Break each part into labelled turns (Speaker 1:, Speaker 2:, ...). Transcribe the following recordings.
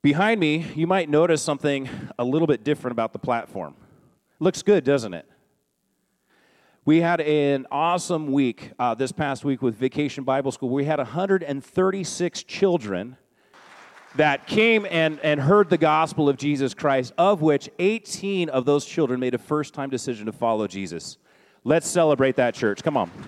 Speaker 1: Behind me, you might notice something a little bit different about the platform. Looks good, doesn't it? We had an awesome week this past week with Vacation Bible School. We had 136 children that came and heard the gospel of Jesus Christ, of which 18 of those children made a first-time decision to follow Jesus. Let's celebrate that, church. Come on.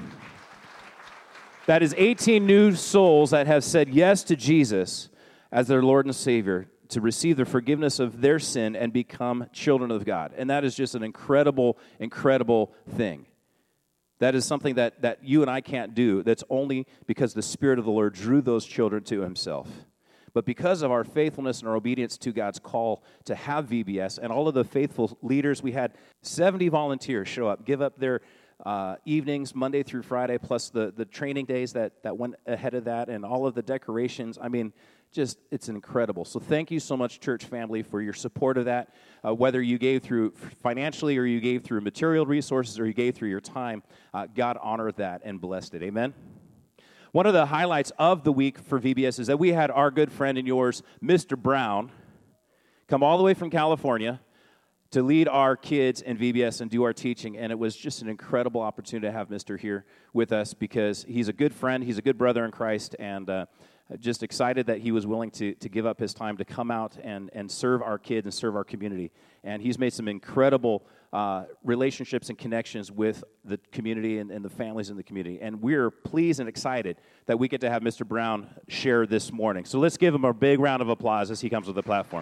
Speaker 1: That is 18 new souls that have said yes to Jesus as their Lord and Savior, to receive the forgiveness of their sin and become children of God. And that is just an incredible, incredible thing. That is something that you and I can't do. That's only because the Spirit of the Lord drew those children to Himself. But because of our faithfulness and our obedience to God's call to have VBS, and all of the faithful leaders, we had 70 volunteers show up, give up their evenings, Monday through Friday, plus the training days that went ahead of that, and all of the decorations. I mean, just, it's incredible. So thank you so much, church family, for your support of that. Whether you gave through financially, or you gave through material resources, or you gave through your time, God honored that and blessed it. Amen? One of the highlights of the week for VBS is that we had our good friend and yours, Mr. Brown, come all the way from California to lead our kids in VBS and do our teaching, and it was just an incredible opportunity to have Mr. here with us because he's a good friend, he's a good brother in Christ, and just excited that he was willing to give up his time to come out and serve our kids and serve our community. And he's made some incredible relationships and connections with the community and the families in the community. And we're pleased and excited that we get to have Mr. Brown share this morning. So let's give him a big round of applause as he comes to the platform.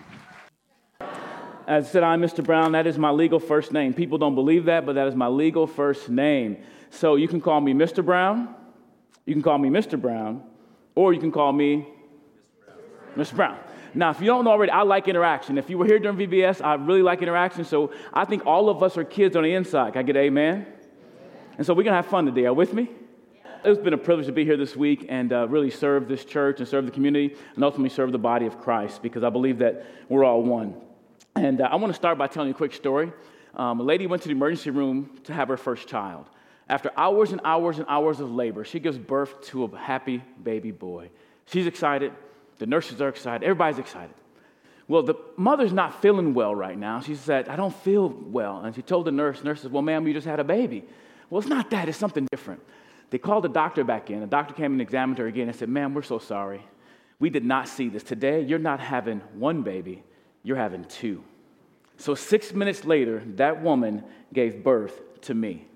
Speaker 2: As I said, I'm Mr. Brown. That is my legal first name. People don't believe that, but that is my legal first name. So you can call me Mr. Brown, you can call me Mr. Brown, or you can call me Mr. Brown. Now, if you don't know already, I like interaction. If you were here during VBS, I really like interaction. So I think all of us are kids on the inside. Can I get an amen? And so we're going to have fun today. Are you with me? It's been a privilege to be here this week and really serve this church and serve the community and ultimately serve the body of Christ, because I believe that we're all one. And I want to start by telling you a quick story. A lady went to the emergency room to have her first child. After hours and hours and hours of labor, she gives birth to a happy baby boy. She's excited. The nurses are excited. Everybody's excited. Well, the mother's not feeling well right now. She said, I don't feel well. And she told the nurse said, well, ma'am, you just had a baby. Well, it's not that. It's something different. They called the doctor back in. The doctor came and examined her again and said, ma'am, we're so sorry. We did not see this. Today, you're not having one baby. You're having two. So 6 minutes later, that woman gave birth to me.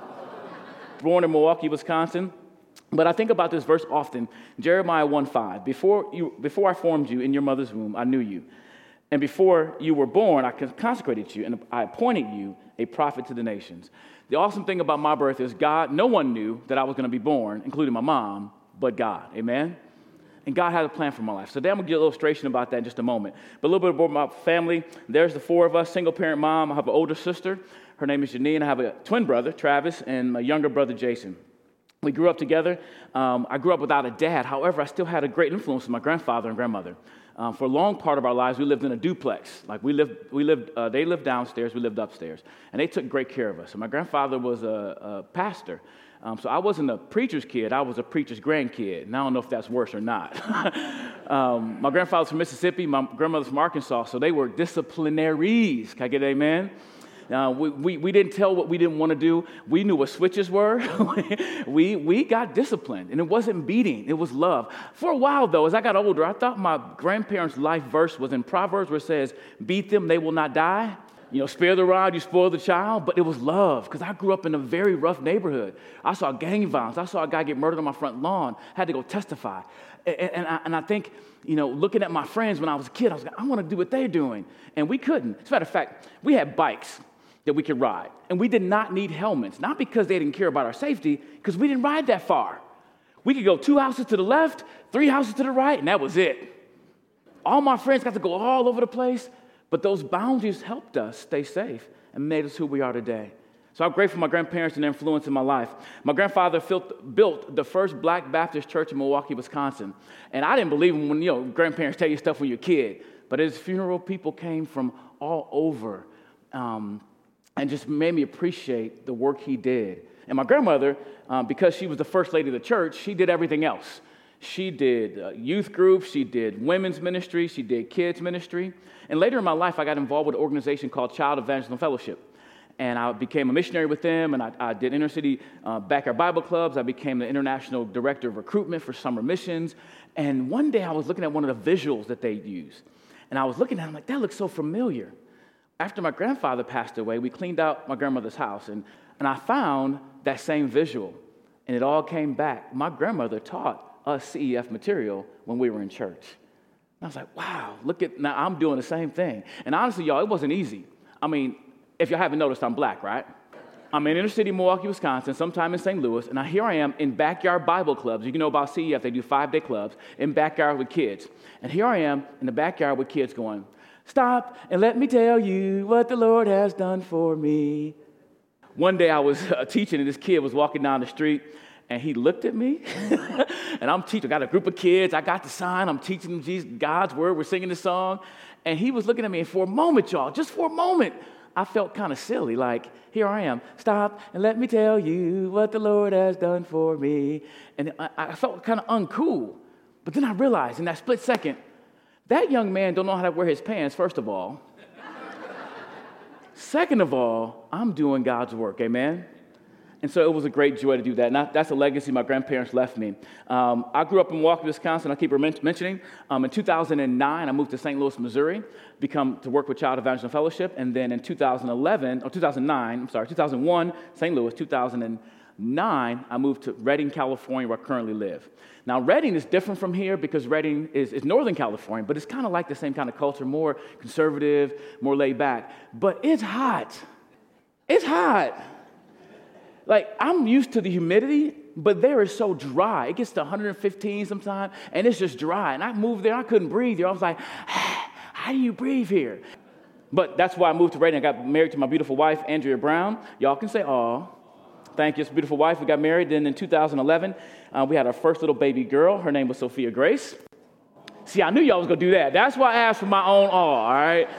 Speaker 2: Born in Milwaukee, Wisconsin. But I think about this verse often, Jeremiah 1:5. Before I formed you in your mother's womb, I knew you. And before you were born, I consecrated you, and I appointed you a prophet to the nations. The awesome thing about my birth is no one knew that I was going to be born, including my mom, but God. Amen? And God had a plan for my life. So today I'm going to give an illustration about that in just a moment. But a little bit about my family. There's the four of us, single-parent mom. I have an older sister. Her name is Janine. I have a twin brother, Travis, and my younger brother, Jason. We grew up together. I grew up without a dad. However, I still had a great influence from my grandfather and grandmother. For a long part of our lives, we lived in a duplex. Like they lived downstairs, we lived upstairs. And they took great care of us. And my grandfather was a pastor. So I wasn't a preacher's kid, I was a preacher's grandkid. And I don't know if that's worse or not. My grandfather's from Mississippi, my grandmother's from Arkansas, so they were disciplinaries. Can I get an amen? We didn't tell what we didn't want to do. We knew what switches were. we got disciplined, and it wasn't beating. It was love. For a while, though, as I got older, I thought my grandparents' life verse was in Proverbs where it says, beat them, they will not die. Spare the rod, you spoil the child. But it was love, because I grew up in a very rough neighborhood. I saw gang violence. I saw a guy get murdered on my front lawn. Had to go testify. And I think, looking at my friends when I was a kid, I was like, I want to do what they're doing. And we couldn't. As a matter of fact, we had bikes that we could ride. And we did not need helmets, not because they didn't care about our safety, because we didn't ride that far. We could go 2 houses to the left, 3 houses to the right, and that was it. All my friends got to go all over the place, but those boundaries helped us stay safe and made us who we are today. So I'm grateful for my grandparents and their influence in my life. My grandfather built the first Black Baptist church in Milwaukee, Wisconsin. And I didn't believe him when, grandparents tell you stuff when you're a kid. But at his funeral, people came from all over and just made me appreciate the work he did. And my grandmother, because she was the first lady of the church, she did everything else. She did youth groups, she did women's ministry, she did kids ministry. And later in my life, I got involved with an organization called Child Evangelism Fellowship. And I became a missionary with them, and I did inner city backyard Bible clubs. I became the international director of recruitment for summer missions. And one day I was looking at one of the visuals that they use. And I was looking at it, I'm like, that looks so familiar. After my grandfather passed away, we cleaned out my grandmother's house, and I found that same visual. And it all came back. My grandmother taught us CEF material when we were in church. And I was like, wow, now I'm doing the same thing. And honestly, y'all, it wasn't easy. I mean, if y'all haven't noticed, I'm black, right? I'm in inner city Milwaukee, Wisconsin, sometime in St. Louis, and here I am in backyard Bible clubs. You know about CEF, they do 5-day clubs in backyard with kids. And here I am in the backyard with kids going, stop and let me tell you what the Lord has done for me. One day I was teaching, and this kid was walking down the street, and he looked at me, and I'm teaching. I got a group of kids. I got the sign. I'm teaching them Jesus, God's word. We're singing the song. And he was looking at me, and for a moment, y'all, just for a moment, I felt kind of silly, like, here I am. Stop and let me tell you what the Lord has done for me. And I felt kind of uncool. But then I realized in that split second, that young man don't know how to wear his pants, first of all. Second of all, I'm doing God's work, amen? And so it was a great joy to do that. And that's a legacy my grandparents left me. I grew up in Milwaukee, Wisconsin. I keep mentioning. In 2009, I moved to St. Louis, Missouri, to work with Child Evangelism Fellowship. And then in 2001, St. Louis, 2009, I moved to Redding, California, where I currently live. Now, Redding is different from here because Redding is Northern California, but it's kind of like the same kind of culture, more conservative, more laid back. But it's hot. It's hot. Like, I'm used to the humidity, but there is so dry. It gets to 115 sometimes, and it's just dry. And I moved there, I couldn't breathe here. I was like, how do you breathe here? But that's why I moved to Redding. I got married to my beautiful wife, Andrea Brown. Y'all can say, aw. Thank you, it's a beautiful wife. We got married. Then in 2011, we had our first little baby girl. Her name was Sophia Grace. See, I knew y'all was going to do that. That's why I asked for my own awe, all right?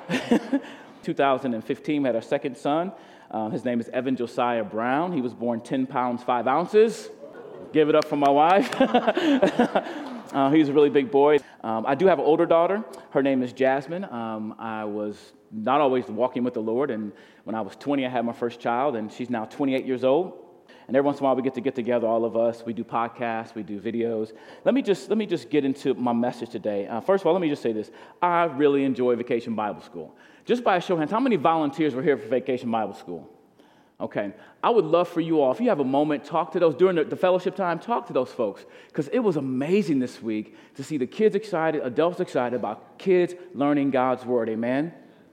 Speaker 2: 2015, we had our second son. His name is Evan Josiah Brown. He was born 10 pounds, 5 ounces. Give it up for my wife. He's a really big boy. I do have an older daughter. Her name is Jasmine. I was not always walking with the Lord, and when I was 20, I had my first child, and she's now 28 years old. And every once in a while, we get together, all of us. We do podcasts, we do videos. Let me just get into my message today. First of all, let me just say this. I really enjoy Vacation Bible School. Just by a show of hands, how many volunteers were here for Vacation Bible School? Okay. I would love for you all, if you have a moment, talk to those during the fellowship time, talk to those folks. Because it was amazing this week to see the kids excited, adults excited about kids learning God's word. Amen?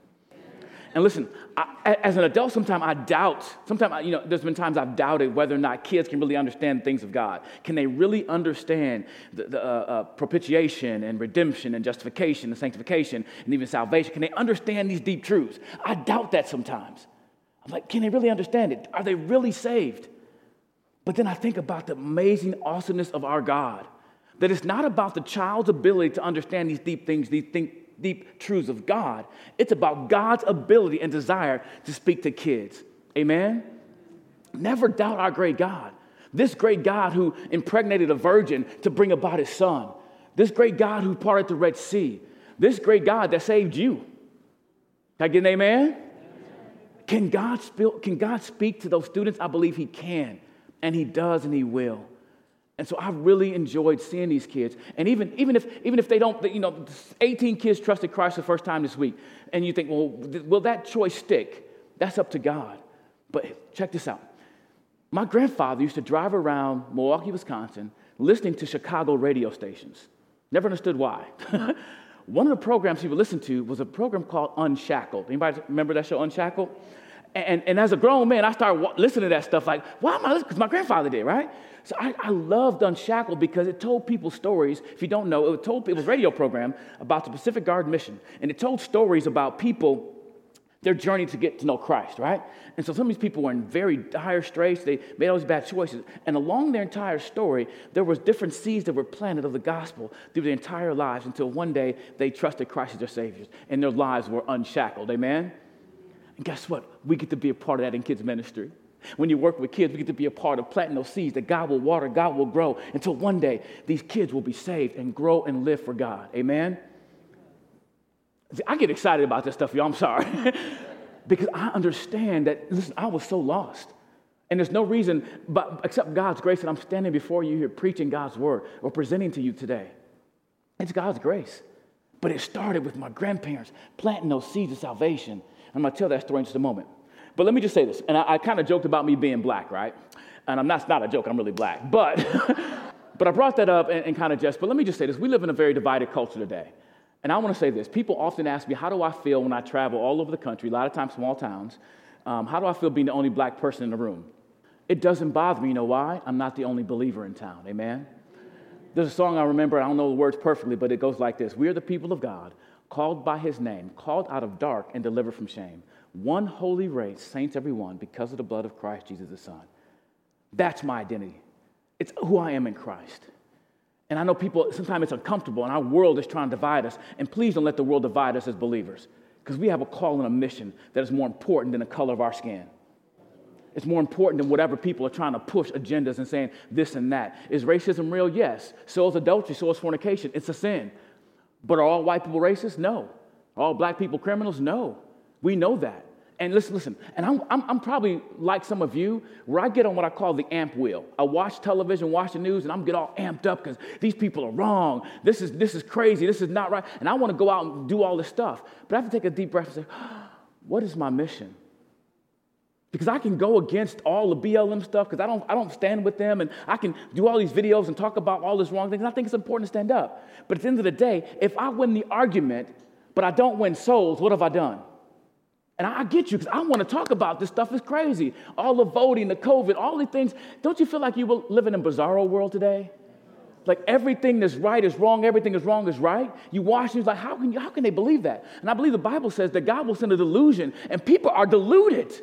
Speaker 2: And listen, as an adult, sometimes I doubt. There's been times I've doubted whether or not kids can really understand things of God. Can they really understand the propitiation and redemption and justification and sanctification and even salvation? Can they understand these deep truths? I doubt that sometimes. I'm like, can they really understand it? Are they really saved? But then I think about the amazing awesomeness of our God. That it's not about the child's ability to understand these deep things, deep truths of God. It's about God's ability and desire to speak to kids. Amen? Never doubt our great God. This great God who impregnated a virgin to bring about his son. This great God who parted the Red Sea. This great God that saved you. Can I get an amen? Can God speak to those students? I believe he can. And he does and he will. And so I really enjoyed seeing these kids. And even if they don't, 18 kids trusted Christ the first time this week. And you think, well, will that choice stick? That's up to God. But check this out. My grandfather used to drive around Milwaukee, Wisconsin, listening to Chicago radio stations. Never understood why. One of the programs he would listen to was a program called Unshackled. Anybody remember that show, Unshackled? And as a grown man, I started listening to that stuff like, why am I listening? Because my grandfather did, right? So I loved Unshackled because it told people stories. If you don't know, it was a radio program about the Pacific Guard mission. And it told stories about people, their journey to get to know Christ, right? And so some of these people were in very dire straits. They made all these bad choices. And along their entire story, there was different seeds that were planted of the gospel through their entire lives until one day they trusted Christ as their Savior. And their lives were unshackled, amen? And guess what? We get to be a part of that in kids' ministry. When you work with kids, we get to be a part of planting those seeds that God will water, God will grow, until one day these kids will be saved and grow and live for God. Amen? See, I get excited about this stuff, y'all. I'm sorry. Because I understand that, listen, I was so lost. And there's no reason except God's grace that I'm standing before you here preaching God's word or presenting to you today. It's God's grace. But it started with my grandparents planting those seeds of salvation. I'm going to tell that story in just a moment. But let me just say this. And I kind of joked about me being black, right? And it's not a joke. I'm really black. But I brought that up and kind of but let me just say this. We live in a very divided culture today. And I want to say this. People often ask me, how do I feel when I travel all over the country, a lot of times small towns? How do I feel being the only black person in the room? It doesn't bother me. You know why? I'm not the only believer in town. Amen? There's a song I remember. I don't know the words perfectly, but it goes like this. We are the people of God, called by his name, called out of dark and delivered from shame. One holy race, saints everyone, because of the blood of Christ Jesus the Son. That's my identity. It's who I am in Christ. And I know people, sometimes it's uncomfortable, and our world is trying to divide us. And please don't let the world divide us as believers, because we have a call and a mission that is more important than the color of our skin. It's more important than whatever people are trying to push agendas and saying this and that. Is racism real? Yes. So is adultery, so is fornication. It's a sin. But are all white people racist? No. Are all black people criminals? No. We know that. And listen, and I'm probably like some of you, where I get on what I call the amp wheel. I watch television, watch the news, and I'm get all amped up because these people are wrong. This is crazy. This is not right. And I want to go out and do all this stuff. But I have to take a deep breath and say, what is my mission? Because I can go against all the BLM stuff because I don't stand with them, and I can do all these videos and talk about all this wrong things. And I think it's important to stand up. But at the end of the day, if I win the argument, but I don't win souls, what have I done? And I get you because I want to talk about this stuff. It's crazy. All the voting, the COVID, all these things. Don't you feel like you were living in a bizarro world today? Like everything that's right is wrong, everything is wrong is right. You watch news like, how can they believe that? And I believe the Bible says that God will send a delusion, and people are deluded.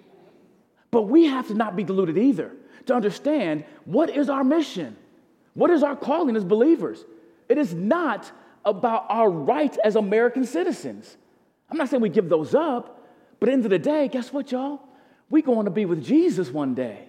Speaker 2: But we have to not be deluded either, to understand what is our mission? What is our calling as believers? It is not about our rights as American citizens. I'm not saying we give those up, but at the end of the day, guess what, y'all? We're going to be with Jesus one day.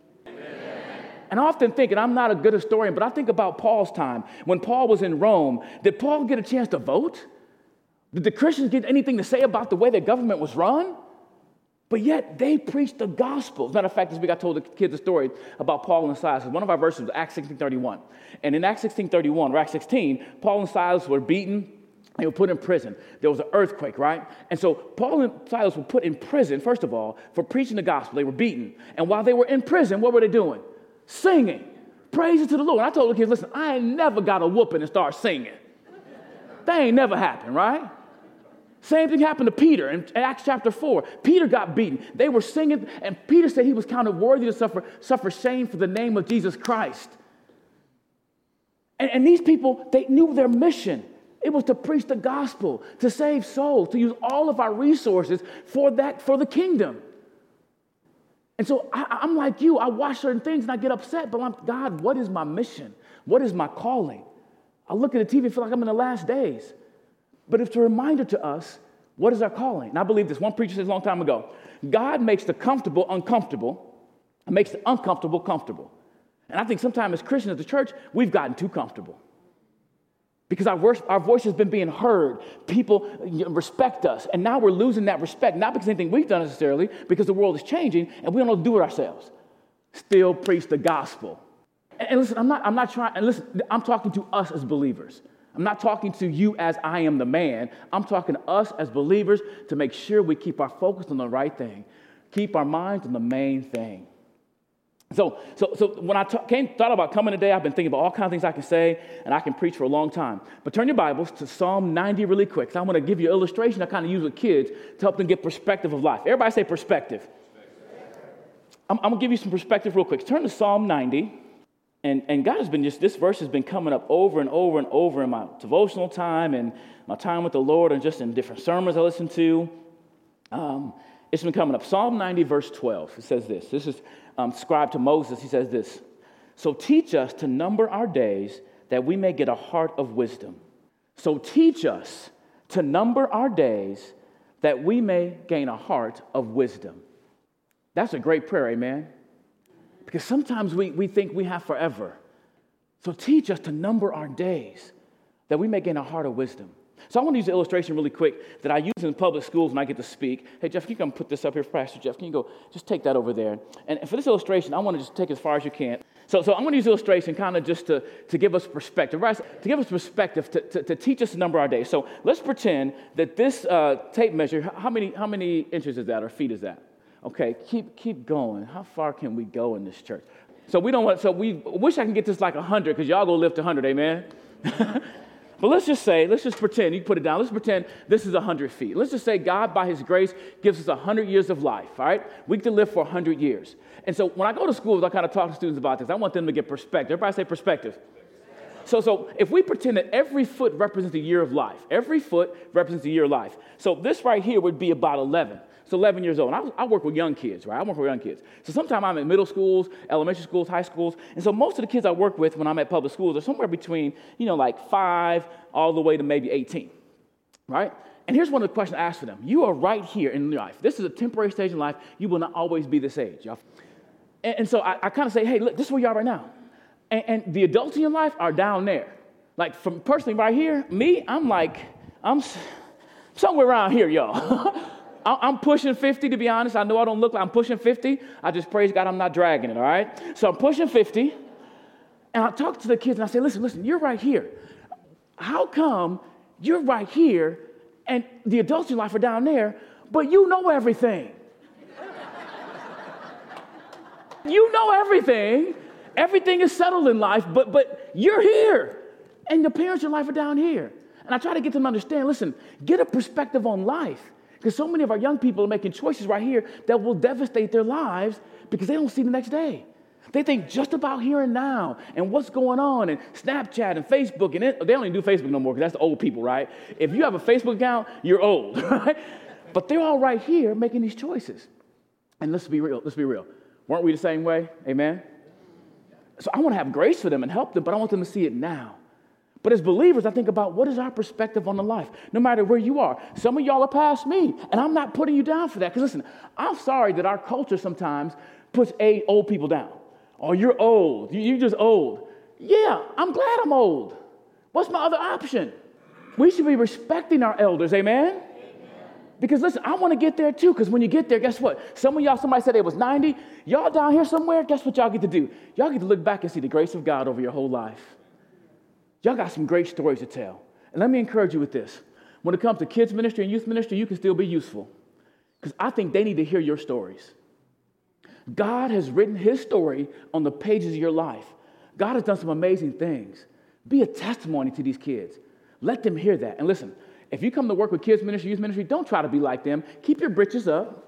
Speaker 2: Amen. And I often think, and I'm not a good historian, but I think about Paul's time. When Paul was in Rome, did Paul get a chance to vote? Did the Christians get anything to say about the way the government was run? But yet, they preached the gospel. As a matter of fact, this week I told the kids a story about Paul and Silas. One of our verses was Acts 16:31. And in Acts 16:31, or Acts 16, Paul and Silas were beaten. They were put in prison. There was an earthquake, right? And so Paul and Silas were put in prison, first of all, for preaching the gospel. They were beaten. And while they were in prison, what were they doing? Singing. Praises to the Lord. And I told the kids, listen, I ain't never got a whooping and start singing. That ain't never happened, right? Same thing happened to Peter in Acts chapter 4. Peter got beaten. They were singing, and Peter said he was counted worthy to suffer shame for the name of Jesus Christ. And these people, they knew their mission. It was to preach the gospel, to save souls, to use all of our resources for the kingdom. And so I'm like you. I watch certain things and I get upset, but I'm, God, what is my mission? What is my calling? I look at the TV and feel like I'm in the last days. But it's a reminder to us, what is our calling? And I believe this. One preacher said a long time ago, God makes the comfortable uncomfortable and makes the uncomfortable comfortable. And I think sometimes as Christians at the church, we've gotten too comfortable. Because our voice has been being heard. People respect us. And now we're losing that respect, not because of anything we've done necessarily, because the world is changing and we don't know what to do with ourselves. Still preach the gospel. And listen, I'm not trying, and listen, I'm talking to us as believers. I'm not talking to you as I am the man. I'm talking to us as believers to make sure we keep our focus on the right thing. Keep our minds on the main thing. So when I thought about coming today, I've been thinking about all kinds of things I can say, and I can preach for a long time. But turn your Bibles to Psalm 90 really quick, because I want to give you an illustration I kind of use with kids to help them get perspective of life. Everybody say perspective. I'm going to give you some perspective real quick. Turn to Psalm 90. And God has been this verse has been coming up over and over and over in my devotional time and my time with the Lord and just in different sermons I listen to. It's been coming up. Psalm 90, verse 12. It says this. This is scribed to Moses. He says this. So teach us to number our days that we may get a heart of wisdom. So teach us to number our days that we may gain a heart of wisdom. That's a great prayer, amen? Because sometimes we think we have forever. So teach us to number our days that we may gain a heart of wisdom. So I want to use an illustration really quick that I use in public schools when I get to speak. Hey, Jeff, can you come put this up here, Pastor Jeff? Can you go just take that over there? And for this illustration, I want to just take it as far as you can. So I'm going to use illustration kind of just to give us perspective, right? To give us perspective, to teach us to number our days. So let's pretend that this tape measure, how many inches is that or feet is that? Okay, keep going. How far can we go in this church? So we wish I can get this like 100 because y'all go lift 100, amen? But let's just pretend, you can put it down, let's pretend this is 100 feet. Let's just say God, by his grace, gives us 100 years of life, all right? We get to live for 100 years. And so when I go to schools, I kind of talk to students about this. I want them to get perspective. Everybody say perspective. So if we pretend that every foot represents a year of life, every foot represents a year of life. So this right here would be about 11. So 11 years old. And I work with young kids, right? I work with young kids. So sometimes I'm at middle schools, elementary schools, high schools. And so most of the kids I work with when I'm at public schools are somewhere between, like 5 all the way to maybe 18, right? And here's one of the questions I ask for them. You are right here in life. This is a temporary stage in life. You will not always be this age. Y'all. And so I kind of say, hey, look, this is where you are right now. And the adults in your life are down there. Like from personally right here, me, I'm somewhere around here, y'all. I'm pushing 50, to be honest. I know I don't look like I'm pushing 50. I just praise God I'm not dragging it, all right? So I'm pushing 50, and I talk to the kids, and I say, listen, you're right here. How come you're right here, and the adults in your life are down there, but you know everything? You know everything. Everything is settled in life, but you're here, and your parents in your life are down here. And I try to get them to understand, listen, get a perspective on life. Because so many of our young people are making choices right here that will devastate their lives because they don't see the next day. They think just about here and now and what's going on and Snapchat and Facebook. And they don't even do Facebook no more because that's the old people, right? If you have a Facebook account, you're old, right? But they're all right here making these choices. And let's be real. Weren't we the same way? Amen? So I want to have grace for them and help them, but I want them to see it now. But as believers, I think about what is our perspective on the life, no matter where you are. Some of y'all are past me, and I'm not putting you down for that. Because listen, I'm sorry that our culture sometimes puts old people down. Oh, you're old. You're just old. Yeah, I'm glad I'm old. What's my other option? We should be respecting our elders, amen? Because listen, I want to get there too, because when you get there, guess what? Some of y'all, somebody said they was 90. Y'all down here somewhere, guess what y'all get to do? Y'all get to look back and see the grace of God over your whole life. Y'all got some great stories to tell. And let me encourage you with this. When it comes to kids ministry and youth ministry, you can still be useful. Because I think they need to hear your stories. God has written his story on the pages of your life. God has done some amazing things. Be a testimony to these kids. Let them hear that. And listen, if you come to work with kids ministry, youth ministry, don't try to be like them. Keep your britches up.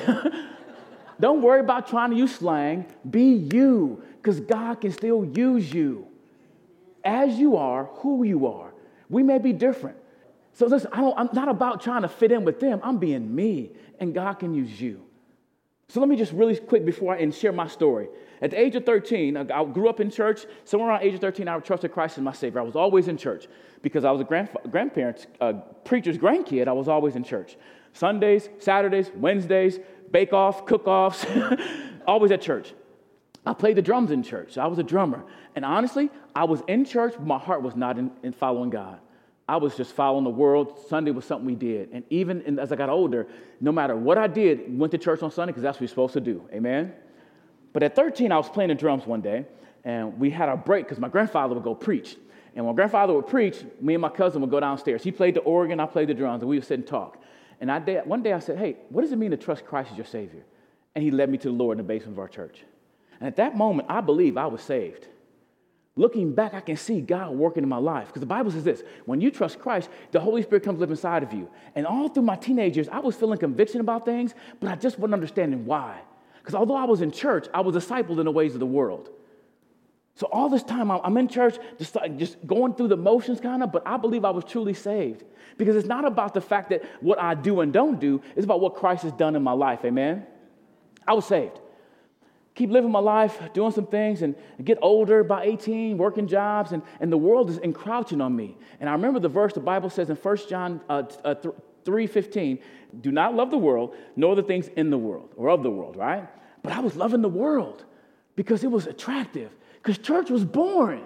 Speaker 2: Don't worry about trying to use slang. Be you, because God can still use you. As you are, who you are. We may be different. So listen, I'm not about trying to fit in with them. I'm being me, and God can use you. So let me just really quick before I share my story. At the age of 13, I grew up in church. Somewhere around age of 13, I trusted Christ as my Savior. I was always in church because I was a grandparent's, preacher's grandkid. I was always in church. Sundays, Saturdays, Wednesdays, bake-offs, cook-offs, always at church. I played the drums in church. So I was a drummer. And honestly, I was in church, but my heart was not in following God. I was just following the world. Sunday was something we did. And even as I got older, no matter what I did, went to church on Sunday because that's what you're supposed to do. Amen? But at 13, I was playing the drums one day, and we had our break because my grandfather would go preach. And when grandfather would preach, me and my cousin would go downstairs. He played the organ, I played the drums, and we would sit and talk. And one day I said, hey, what does it mean to trust Christ as your Savior? And he led me to the Lord in the basement of our church. And at that moment, I believe I was saved. Looking back, I can see God working in my life. Because the Bible says this, when you trust Christ, the Holy Spirit comes to live inside of you. And all through my teenage years, I was feeling conviction about things, but I just wasn't understanding why. Because although I was in church, I was discipled in the ways of the world. So all this time, I'm in church, just going through the motions kind of, but I believe I was truly saved. Because it's not about the fact that what I do and don't do, it's about what Christ has done in my life, amen? I was saved. keep living my life, doing some things, and get older, by 18, working jobs, and the world is encroaching on me. And I remember the verse the Bible says in 1 John 3:15, do not love the world, nor the things in the world, or of the world, right? But I was loving the world because it was attractive, because church was boring.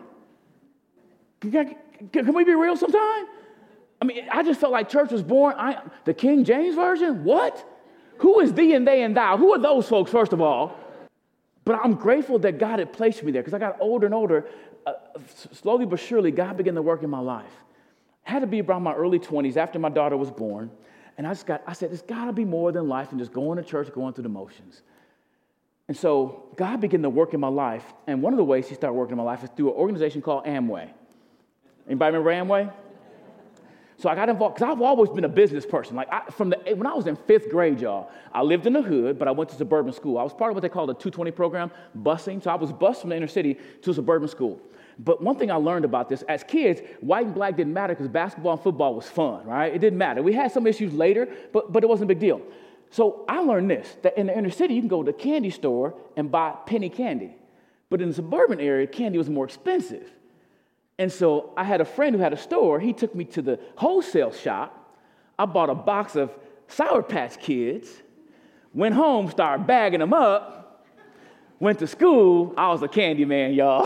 Speaker 2: Can we be real sometime? I mean, I just felt like church was boring. The King James Version? What? Who is thee and they and thou? Who are those folks, first of all? But I'm grateful that God had placed me there because I got older and older. Slowly but surely, God began to work in my life. It had to be around my early 20s after my daughter was born. And I said, there's got to be more than life than just going to church, going through the motions. And so God began to work in my life. And one of the ways he started working in my life is through an organization called Amway. Anybody remember Amway? So I got involved because I've always been a business person. Like when I was in 5th grade, y'all, I lived in the hood, but I went to suburban school. I was part of what they call the 220 program, busing. So I was bused from the inner city to a suburban school. But one thing I learned about this, as kids, white and black didn't matter because basketball and football was fun, right? It didn't matter. We had some issues later, but it wasn't a big deal. So I learned this, that in the inner city, you can go to the candy store and buy penny candy. But in the suburban area, candy was more expensive. And so I had a friend who had a store. He took me to the wholesale shop. I bought a box of Sour Patch Kids, went home, started bagging them up, went to school. I was a candy man, y'all.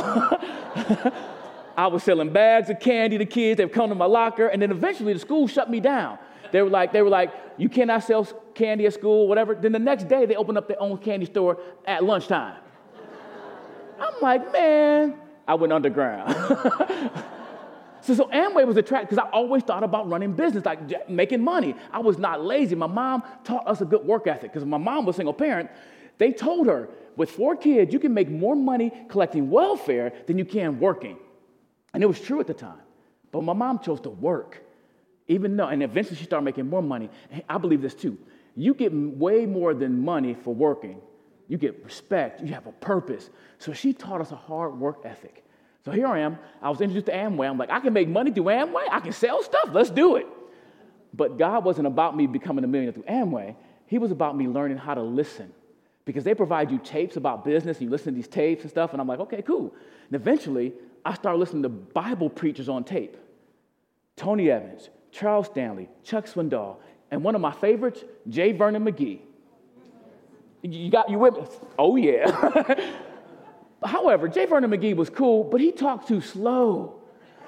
Speaker 2: I was selling bags of candy to kids. They'd come to my locker, and then eventually the school shut me down. They were like, you cannot sell candy at school, whatever. Then the next day, they opened up their own candy store at lunchtime. I'm like, man, I went underground. So Amway was attractive because I always thought about running business, like making money. I was not lazy. My mom taught us a good work ethic because my mom was a single parent. They told her, with 4 kids, you can make more money collecting welfare than you can working. And it was true at the time. But my mom chose to work, and eventually she started making more money. And I believe this too. You get way more than money for working. You get respect. You have a purpose. So she taught us a hard work ethic. So here I am. I was introduced to Amway. I'm like, I can make money through Amway. I can sell stuff. Let's do it. But God wasn't about me becoming a millionaire through Amway. He was about me learning how to listen. Because they provide you tapes about business, and you listen to these tapes and stuff, and I'm like, okay, cool. And eventually, I started listening to Bible preachers on tape. Tony Evans, Charles Stanley, Chuck Swindoll, and one of my favorites, J. Vernon McGee. You with me? Oh, yeah. However, J. Vernon McGee was cool, but he talked too slow.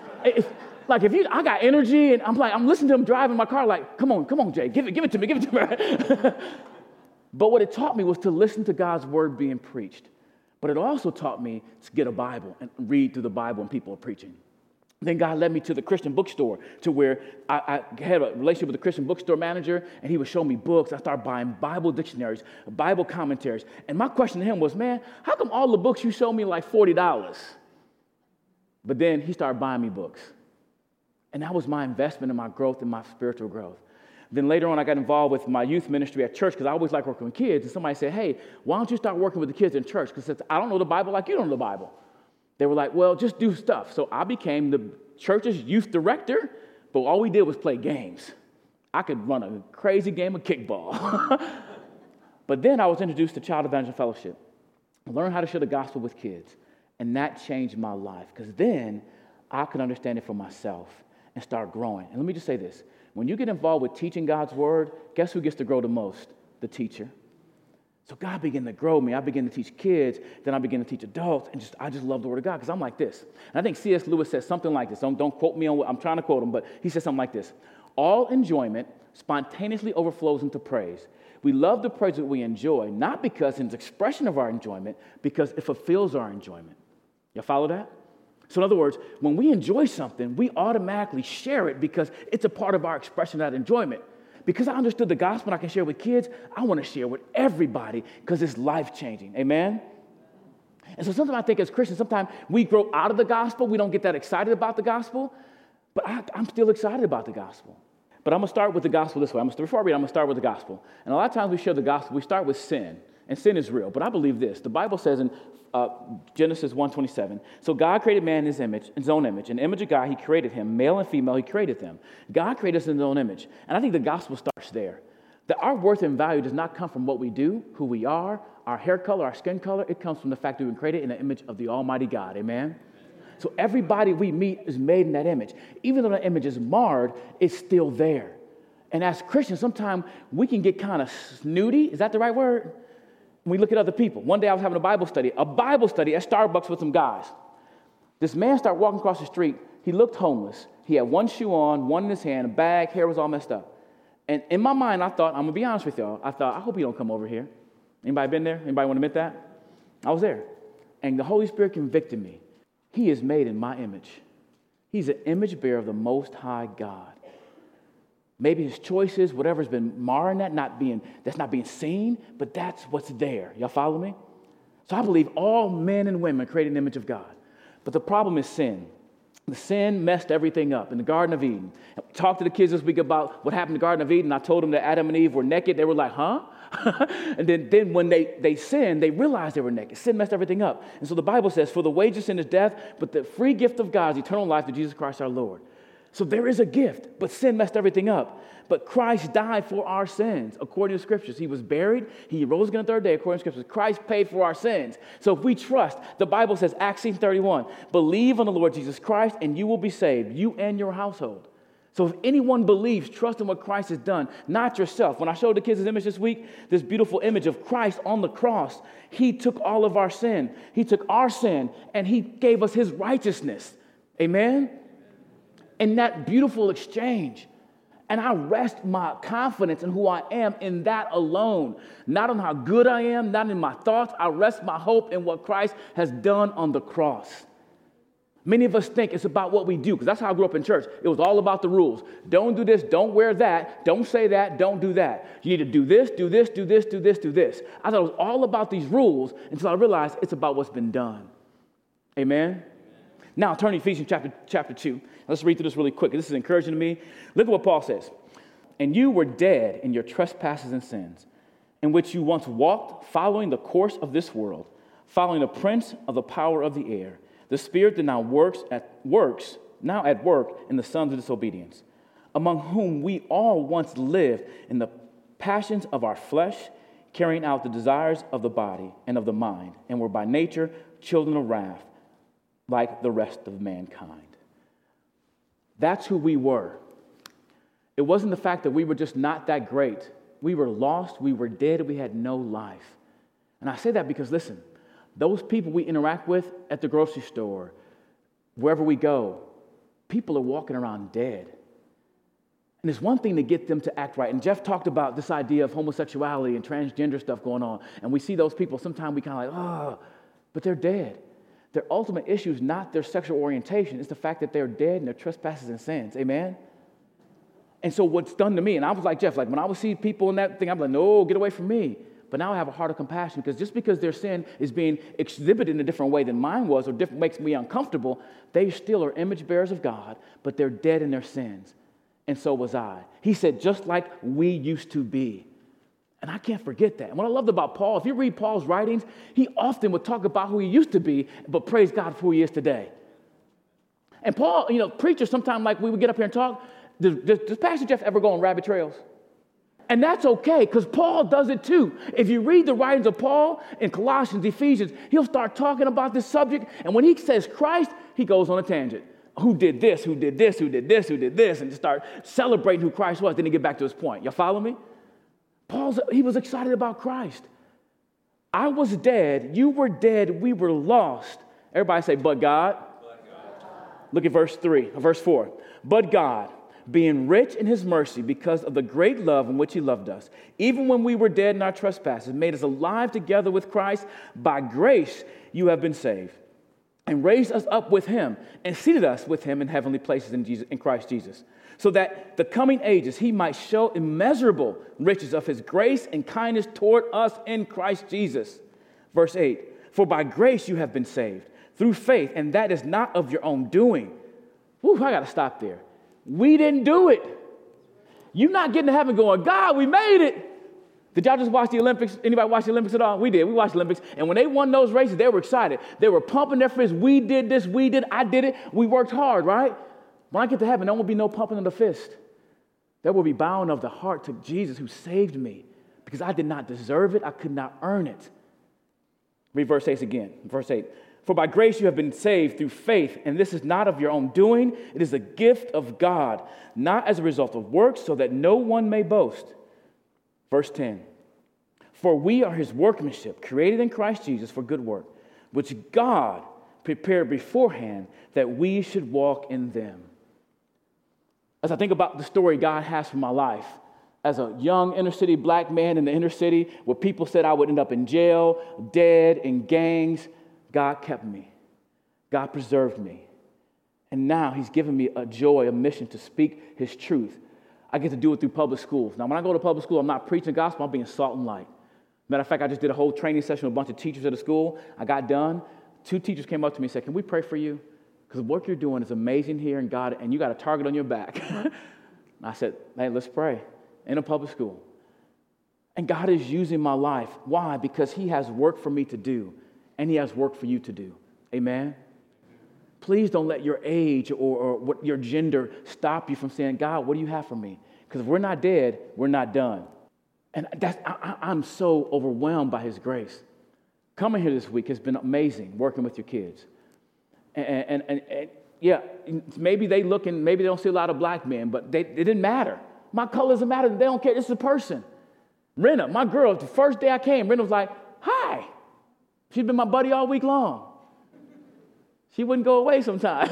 Speaker 2: I got energy, and I'm listening to him driving my car like, come on, Jay, give it to me. But what it taught me was to listen to God's word being preached. But it also taught me to get a Bible and read through the Bible when people are preaching. Then God led me to the Christian bookstore, to where I had a relationship with the Christian bookstore manager, and he would show me books. I started buying Bible dictionaries, Bible commentaries. And my question to him was, man, how come all the books you show me are like $40? But then he started buying me books. And that was my investment in my growth and my spiritual growth. Then later on, I got involved with my youth ministry at church because I always like working with kids. And somebody said, hey, why don't you start working with the kids in church? Because I don't know the Bible like you don't know the Bible. They were like, well, just do stuff. So I became the church's youth director, but all we did was play games. I could run a crazy game of kickball. But then I was introduced to Child Evangelism Fellowship. I learned how to share the gospel with kids. And that changed my life because then I could understand it for myself and start growing. And let me just say this. When you get involved with teaching God's word, guess who gets to grow the most? The teacher. So God began to grow me. I began to teach kids. Then I began to teach adults. And I just love the word of God because I'm like this. And I think C.S. Lewis says something like this. Don't quote me on what I'm trying to quote him, but he says something like this. All enjoyment spontaneously overflows into praise. We love the praise that we enjoy, not because it's an expression of our enjoyment, because it fulfills our enjoyment. Y'all follow that? So in other words, when we enjoy something, we automatically share it because it's a part of our expression of that enjoyment. Because I understood the gospel and I can share with kids, I want to share with everybody because it's life-changing. Amen? And so sometimes I think as Christians, sometimes we grow out of the gospel. We don't get that excited about the gospel. But I'm still excited about the gospel. But I'm going to start with the gospel this way. Before I read, I'm going to start with the gospel. And a lot of times we share the gospel, we start with sin. And sin is real. But I believe this. The Bible says in Genesis 1:27, so God created man in his own image. In the image of God, he created him. Male and female, he created them. God created us in his own image. And I think the gospel starts there. That our worth and value does not come from what we do, who we are, our hair color, our skin color. It comes from the fact that we've been created in the image of the Almighty God. Amen? So everybody we meet is made in that image. Even though that image is marred, it's still there. And as Christians, sometimes we can get kind of snooty. Is that the right word? When we look at other people. One day I was having a Bible study at Starbucks with some guys. This man started walking across the street. He looked homeless. He had one shoe on, one in his hand, a bag, hair was all messed up. And in my mind, I thought, I'm going to be honest with y'all, I hope he don't come over here. Anybody been there? Anybody want to admit that? I was there. And the Holy Spirit convicted me. He is made in my image. He's an image bearer of the Most High God. Maybe his choices, whatever's been marring that, that's not being seen, but that's what's there. Y'all follow me? So I believe all men and women are created in the image of God. But the problem is sin. The sin messed everything up in the Garden of Eden. I talked to the kids this week about what happened in the Garden of Eden. I told them that Adam and Eve were naked. They were like, huh? And then when they sinned, they realized they were naked. Sin messed everything up. And so the Bible says, for the wages of sin is death, but the free gift of God is eternal life through Jesus Christ our Lord. So there is a gift, but sin messed everything up. But Christ died for our sins, according to the Scriptures. He was buried. He rose again on the third day, according to the Scriptures. Christ paid for our sins. So if we trust, the Bible says, Acts 31, believe on the Lord Jesus Christ, and you will be saved, you and your household. So if anyone believes, trust in what Christ has done, not yourself. When I showed the kids this image this week, this beautiful image of Christ on the cross, he took all of our sin. He took our sin, and he gave us his righteousness. Amen? In that beautiful exchange. And I rest my confidence in who I am in that alone. Not on how good I am, not in my thoughts. I rest my hope in what Christ has done on the cross. Many of us think it's about what we do, because that's how I grew up in church. It was all about the rules. Don't do this, don't wear that, don't say that, don't do that. You need to do this, do this, do this, do this, do this. I thought it was all about these rules until I realized it's about what's been done. Amen? Now, turn to Ephesians chapter 2. Let's read through this really quick. This is encouraging to me. Look at what Paul says. And you were dead in your trespasses and sins, in which you once walked, following the course of this world, following the prince of the power of the air, the spirit that now at work in the sons of disobedience, among whom we all once lived in the passions of our flesh, carrying out the desires of the body and of the mind, and were by nature children of wrath, like the rest of mankind. That's who we were. It wasn't the fact that we were just not that great. We were lost, we were dead, we had no life. And I say that because, listen, those people we interact with at the grocery store, wherever we go, people are walking around dead. And it's one thing to get them to act right. And Jeff talked about this idea of homosexuality and transgender stuff going on. And we see those people, sometimes we kind of like, oh, but they're dead. Their ultimate issue is not their sexual orientation. It's the fact that they're dead in their trespasses and sins. Amen? And so what's done to me, and I was like Jeff, like when I would see people in that thing, I'm like, no, get away from me. But now I have a heart of compassion, because just because their sin is being exhibited in a different way than mine was, or makes me uncomfortable, they still are image bearers of God, but they're dead in their sins. And so was I. He said, just like we used to be. And I can't forget that. And what I loved about Paul, if you read Paul's writings, he often would talk about who he used to be, but praise God for who he is today. And Paul, preachers sometimes, like we would get up here and talk, does Pastor Jeff ever go on rabbit trails? And that's okay, because Paul does it too. If you read the writings of Paul in Colossians, Ephesians, he'll start talking about this subject, and when he says Christ, he goes on a tangent. Who did this, who did this, who did this, who did this, and just start celebrating who Christ was. Then he get back to his point. Y'all follow me? He was excited about Christ. I was dead, you were dead, we were lost. Everybody say, but God. But God. Look at verse 4. But God, being rich in his mercy because of the great love in which he loved us, even when we were dead in our trespasses, made us alive together with Christ. By grace you have been saved, and raised us up with him, and seated us with him in heavenly places in Christ Jesus, so that the coming ages he might show immeasurable riches of his grace and kindness toward us in Christ Jesus. Verse 8, for by grace you have been saved, through faith, and that is not of your own doing. Whew, I got to stop there. We didn't do it. You're not getting to heaven going, God, we made it. Did y'all just watch the Olympics? Anybody watch the Olympics at all? We did. We watched the Olympics. And when they won those races, they were excited. They were pumping their fists. We did this. We did. I did it. We worked hard, right? When I get to heaven, there won't be no pumping of the fist. There will be bowing of the heart to Jesus who saved me because I did not deserve it. I could not earn it. Read verse 8 again. Verse 8. For by grace you have been saved through faith, and this is not of your own doing. It is a gift of God, not as a result of works, so that no one may boast. Verse 10. For we are his workmanship, created in Christ Jesus for good work, which God prepared beforehand that we should walk in them. As I think about the story God has for my life, as a young inner city black man in the inner city where people said I would end up in jail, dead, in gangs, God kept me. God preserved me. And now he's given me a joy, a mission to speak his truth. I get to do it through public schools. Now, when I go to public school, I'm not preaching the gospel, I'm being salt and light. Matter of fact, I just did a whole training session with a bunch of teachers at the school. I got done. 2 teachers came up to me and said, can we pray for you? Because what you're doing is amazing here in God, and you got a target on your back. I said, hey, let's pray in a public school. And God is using my life. Why? Because he has work for me to do, and he has work for you to do. Amen? Please don't let your age or what your gender stop you from saying, God, what do you have for me? Because if we're not dead, we're not done. And I'm so overwhelmed by his grace. Coming here this week has been amazing, working with your kids. And yeah, maybe they look and maybe they don't see a lot of black men, but it didn't matter. My color doesn't matter. They don't care. This is a person. Rena, my girl, the first day I came, Rena was like, hi. She'd been my buddy all week long. She wouldn't go away sometime.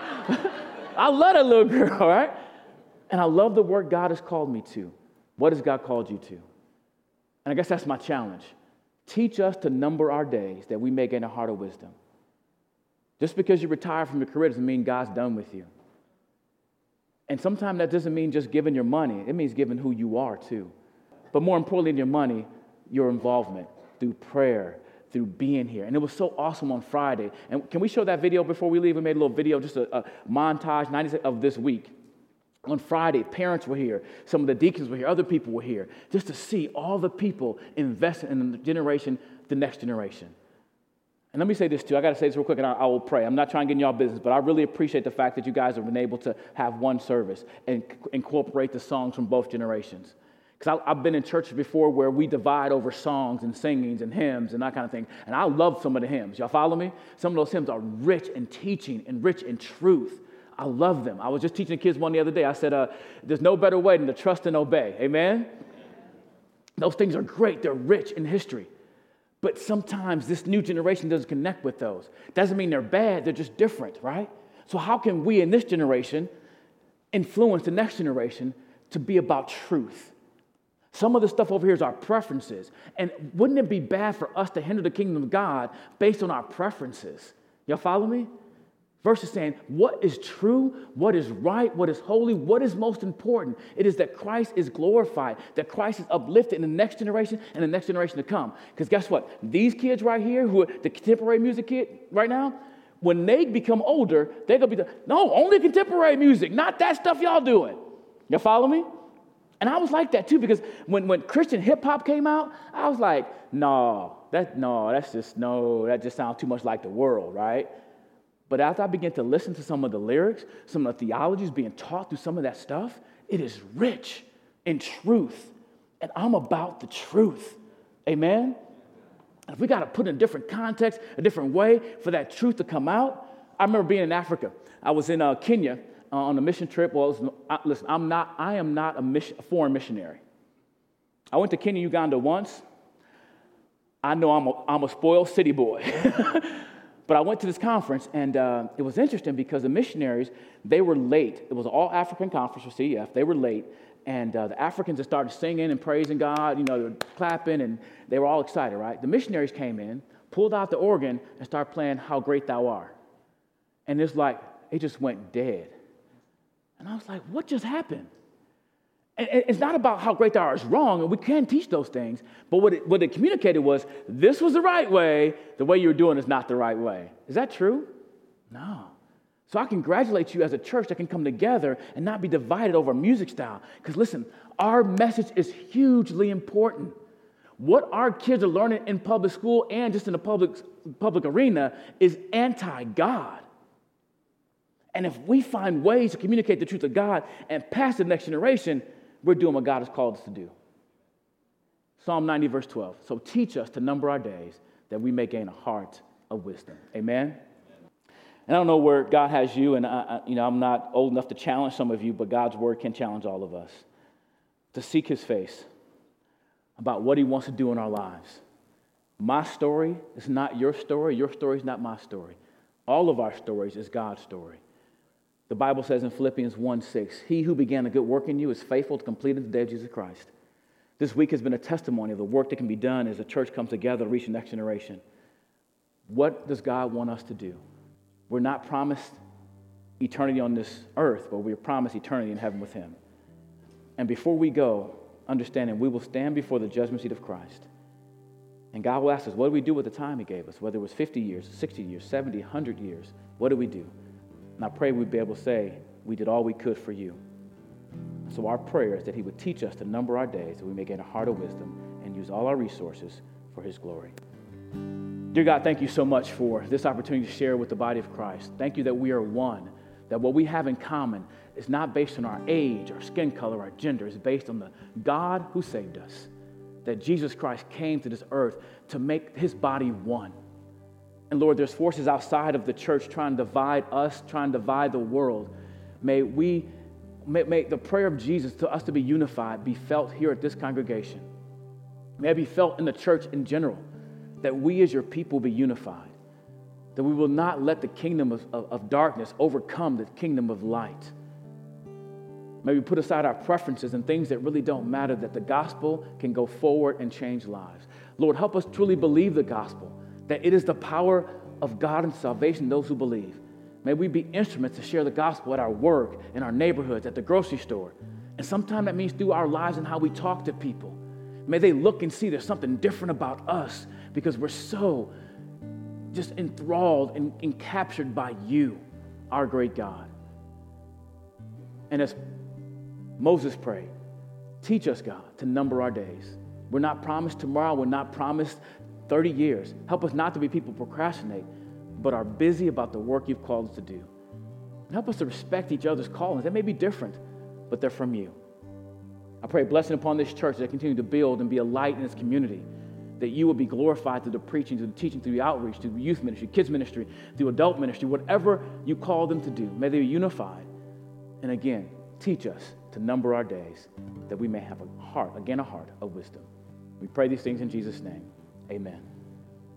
Speaker 2: I love that little girl, right? And I love the work God has called me to. What has God called you to? And I guess that's my challenge. Teach us to number our days that we may gain a heart of wisdom. Just because you retire from your career doesn't mean God's done with you. And sometimes that doesn't mean just giving your money. It means giving who you are too. But more importantly than your money, your involvement through prayer, through being here. And it was so awesome on Friday. And can we show that video before we leave? We made a little video, just a montage, 90 of this week. On Friday, parents were here. Some of the deacons were here. Other people were here. Just to see all the people investing in the generation, the next generation. And let me say this too. I got to say this real quick and I will pray. I'm not trying to get in y'all business, but I really appreciate the fact that you guys have been able to have one service and incorporate the songs from both generations. Because I've been in churches before where we divide over songs and singings and hymns and that kind of thing. And I love some of the hymns. Y'all follow me? Some of those hymns are rich in teaching and rich in truth. I love them. I was just teaching the kids one the other day. I said, there's no better way than to trust and obey. Amen? Those things are great. They're rich in history. But sometimes this new generation doesn't connect with those. Doesn't mean they're bad. They're just different, right? So how can we in this generation influence the next generation to be about truth? Some of the stuff over here is our preferences. And wouldn't it be bad for us to hinder the kingdom of God based on our preferences? Y'all follow me? Versus saying, what is true, what is right, what is holy, what is most important? It is that Christ is glorified, that Christ is uplifted in the next generation and the next generation to come. Because guess what? These kids right here, who are the contemporary music kid right now, when they become older, they're going to be, no, only contemporary music, not that stuff y'all doing. Y'all follow me? And I was like that too, because when Christian hip hop came out, I was like, that just sounds too much like the world, right? But as I began to listen to some of the lyrics, some of the theologies being taught through some of that stuff, it is rich in truth. And I'm about the truth. Amen? And if we got to put in a different context, a different way for that truth to come out. I remember being in Africa. I was in Kenya on a mission trip. Well, listen, I am not a foreign missionary. I went to Kenya, Uganda once. I know I'm a spoiled city boy. But I went to this conference, and it was interesting because the missionaries, they were late. It was an all-African conference for CEF. They were late, and the Africans had started singing and praising God. You know, they were clapping, and they were all excited, right? The missionaries came in, pulled out the organ, and started playing How Great Thou Art. And it's like, it just went dead. And I was like, what just happened? And it's not about how great thou art is wrong, and we can teach those things, but what it communicated was, this was the right way, the way you're doing is not the right way. Is that true? No. So I congratulate you as a church that can come together and not be divided over music style. Because listen, our message is hugely important. What our kids are learning in public school and just in the public arena is anti-God. And if we find ways to communicate the truth of God and pass it to the next generation, we're doing what God has called us to do. Psalm 90, verse 12. So teach us to number our days that we may gain a heart of wisdom. Amen? And I don't know where God has you, and I'm not old enough to challenge some of you, but God's word can challenge all of us to seek his face about what he wants to do in our lives. My story is not your story. Your story is not my story. All of our stories is God's story. The Bible says in Philippians 1:6, he who began a good work in you is faithful to complete it the day of Jesus Christ. This week has been a testimony of the work that can be done as the church comes together to reach the next generation. What does God want us to do? We're not promised eternity on this earth, but we're promised eternity in heaven with him. And before we go, understanding we will stand before the judgment seat of Christ. And God will ask us, what do we do with the time he gave us? Whether it was 50 years, 60 years, 70, 100 years, what did we do? And I pray we'd be able to say, we did all we could for you. So our prayer is that he would teach us to number our days, that we may gain a heart of wisdom and use all our resources for his glory. Dear God, thank you so much for this opportunity to share with the body of Christ. Thank you that we are one, that what we have in common is not based on our age, our skin color, our gender. It's based on the God who saved us, that Jesus Christ came to this earth to make his body one. And Lord, there's forces outside of the church trying to divide us, trying to divide the world. May the prayer of Jesus to us to be unified be felt here at this congregation. May it be felt in the church in general, that we as your people be unified, that we will not let the kingdom of darkness overcome the kingdom of light. May we put aside our preferences and things that really don't matter, that the gospel can go forward and change lives. Lord, help us truly believe the gospel, that it is the power of God and salvation those who believe. May we be instruments to share the gospel at our work, in our neighborhoods, at the grocery store. And sometimes that means through our lives and how we talk to people. May they look and see there's something different about us because we're so just enthralled and captured by you, our great God. And as Moses prayed, teach us, God, to number our days. We're not promised tomorrow. We're not promised 30 years. Help us not to be people who procrastinate, but are busy about the work you've called us to do. And help us to respect each other's callings. They may be different, but they're from you. I pray a blessing upon this church that continue to build and be a light in its community, that you will be glorified through the preaching, through the teaching, through the outreach, through the youth ministry, kids ministry, through adult ministry, whatever you call them to do. May they be unified. And again, teach us to number our days, that we may have a heart of wisdom. We pray these things in Jesus' name. Amen.